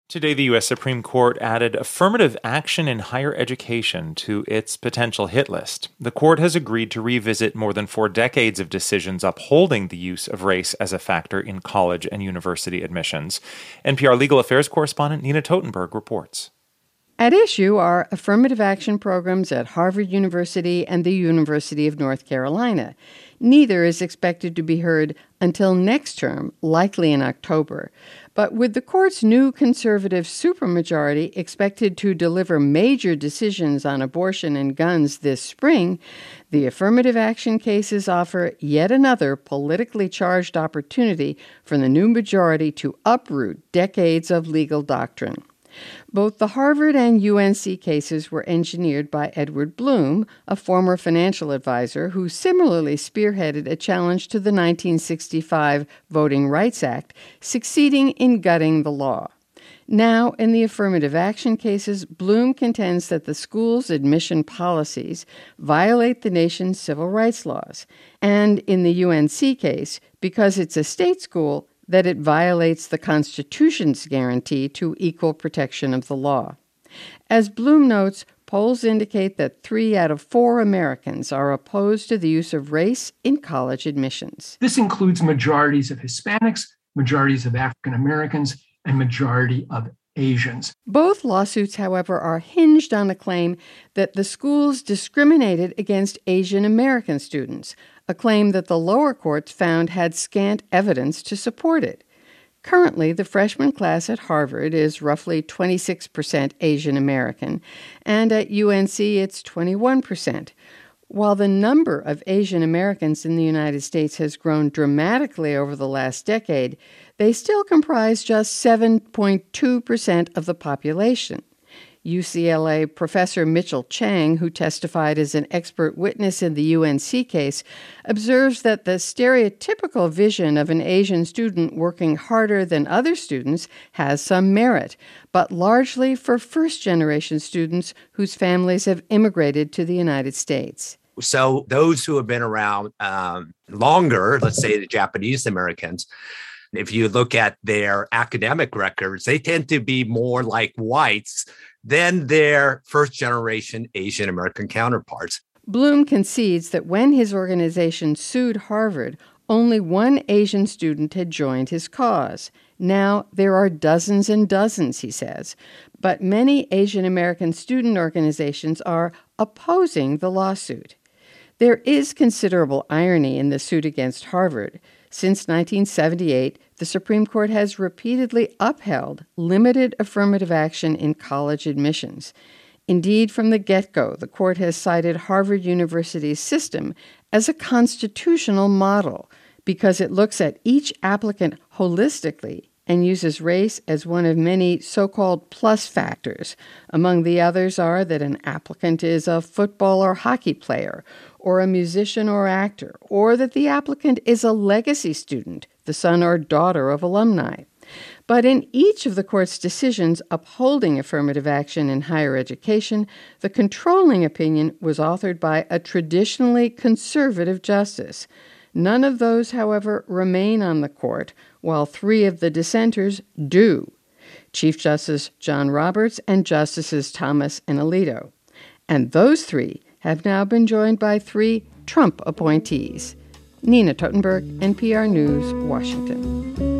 Today, the U.S. Supreme Court added affirmative action in higher education to its potential hit list. The court has agreed to revisit more than 4 decades of decisions upholding the use of race as a factor in college and university admissions. NPR legal affairs correspondent Nina Totenberg reports. At issue are affirmative action programs at Harvard University and the University of North Carolina. Neither is expected to be heard until next term, likely in October. But with the court's new conservative supermajority expected to deliver major decisions on abortion and guns this spring, the affirmative action cases offer yet another politically charged opportunity for the new majority to uproot decades of legal doctrine. Both the Harvard and UNC cases were engineered by Edward Blum, a former financial advisor who similarly spearheaded a challenge to the 1965 Voting Rights Act, succeeding in gutting the law. Now, in the affirmative action cases, Blum contends that the school's admission policies violate the nation's civil rights laws, and in the UNC case, because it's a state school, that it violates the Constitution's guarantee to equal protection of the law. As Blum notes, polls indicate that 3 out of 4 Americans are opposed to the use of race in college admissions. This includes majorities of Hispanics, majorities of African Americans, and majority of Asians. Both lawsuits, however, are hinged on a claim that the schools discriminated against Asian American students, a claim that the lower courts found had scant evidence to support it. Currently, the freshman class at Harvard is roughly 26% Asian American, and at UNC it's 21%. While the number of Asian Americans in the United States has grown dramatically over the last decade, they still comprise just 7.2% of the population. UCLA professor Mitchell Chang, who testified as an expert witness in the UNC case, observes that the stereotypical vision of an Asian student working harder than other students has some merit, but largely for first-generation students whose families have immigrated to the United States. So those who have been around longer, let's say the Japanese Americans, if you look at their academic records, they tend to be more like whites than their first-generation Asian American counterparts. Blum concedes that when his organization sued Harvard, only one Asian student had joined his cause. Now there are dozens and dozens, he says. But many Asian American student organizations are opposing the lawsuit. There is considerable irony in the suit against Harvard. Since 1978, the Supreme Court has repeatedly upheld limited affirmative action in college admissions. Indeed, from the get-go, the court has cited Harvard University's system as a constitutional model because it looks at each applicant holistically and uses race as one of many so-called plus factors. Among the others are that an applicant is a football or hockey player, or a musician or actor, or that the applicant is a legacy student, the son or daughter of alumni. But in each of the court's decisions upholding affirmative action in higher education, the controlling opinion was authored by a traditionally conservative justice. None of those, however, remain on the court, while 3 of the dissenters do: Chief Justice John Roberts and Justices Thomas and Alito. And those 3 have now been joined by 3 Trump appointees. Nina Totenberg, NPR News, Washington.